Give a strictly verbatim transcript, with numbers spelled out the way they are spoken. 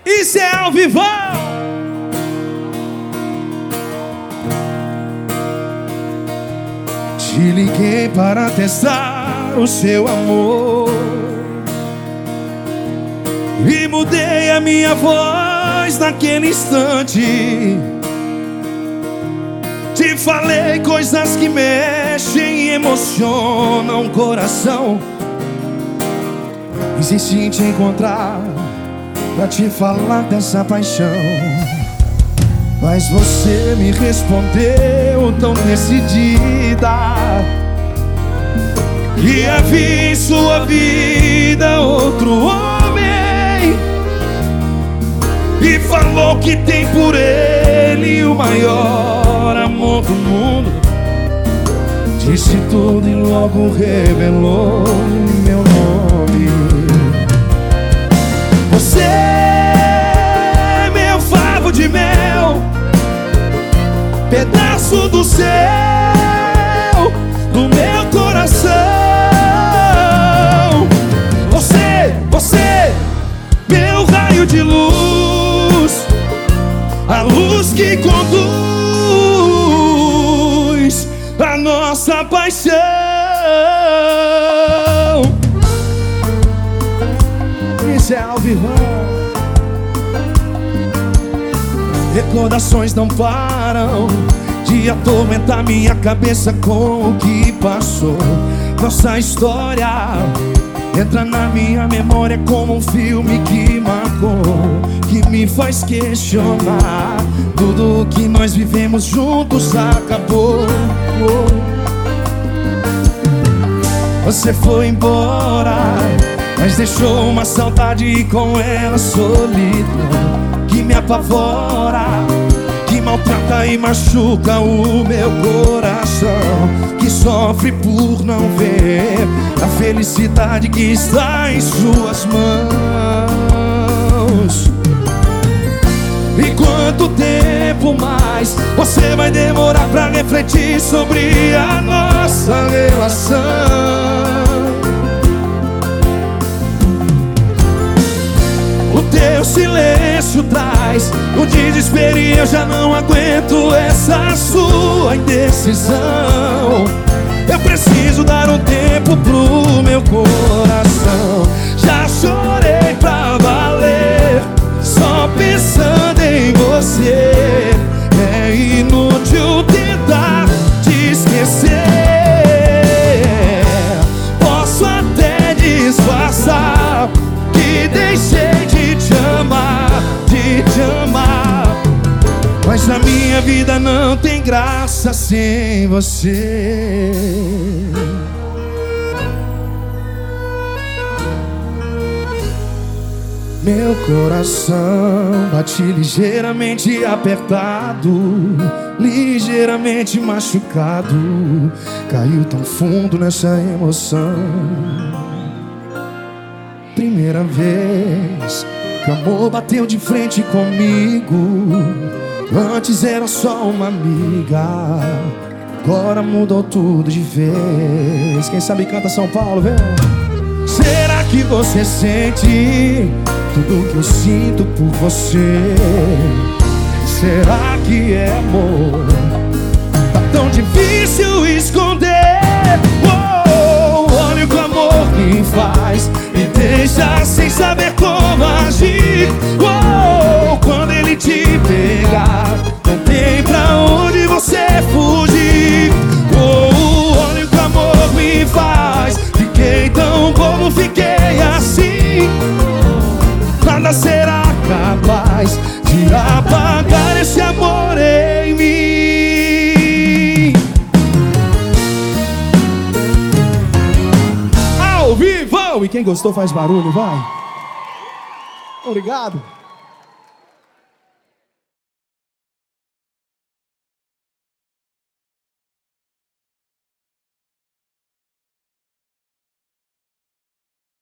Isso é ao vivão. Te liguei para testar o seu amor e mudei a minha voz naquele instante. Te falei coisas que mexem e emocionam o coração. Insisti em te encontrar pra te falar dessa paixão, mas você me respondeu tão decidida que havia em sua vida outro homem, e falou que tem por ele o maior amor do mundo. Disse tudo e logo revelou meu nome. Você é meu favo de mel, pedaço do céu, do meu coração. Você, você, meu raio de luz, a luz que conduz a nossa paixão. Isso é ao vivo. Recordações não param de atormentar minha cabeça com o que passou. Nossa história entra na minha memória como um filme que marcou, que me faz questionar. Tudo que nós vivemos juntos acabou. Você foi embora, mas deixou uma saudade e com ela solidão que me apavora, que maltrata e machuca o meu coração, que sofre por não ver a felicidade que está em suas mãos. E quanto tempo mais você vai demorar pra refletir sobre a nossa relação? O teu silêncio traz o desespero e eu já não aguento essa sua indecisão. Eu preciso dar um tempo pro meu coração. Já chorei pra valer, só pensando em você. É inútil tentar te esquecer. Posso até disfarçar que deixei de te amar, de te amar, mas na minha vida não tem graça sem você. Meu coração bate ligeiramente apertado, ligeiramente machucado, caiu tão fundo nessa emoção. Primeira vez que o amor bateu de frente comigo, antes era só uma amiga, agora mudou tudo de vez. Quem sabe canta São Paulo, vem. Será que você sente tudo que eu sinto por você? Será que é amor? Tá tão difícil esconder. Oh, olha o que o amor me faz, me deixa sem saber como agir. Oh, quando ele te pegar, não tem pra onde você fugir. Oh, olha o que o amor me faz, fiquei tão como fiquei assim. Nada será capaz de apagar esse amor em mim. Ao vivo! E quem gostou faz barulho, vai. Obrigado.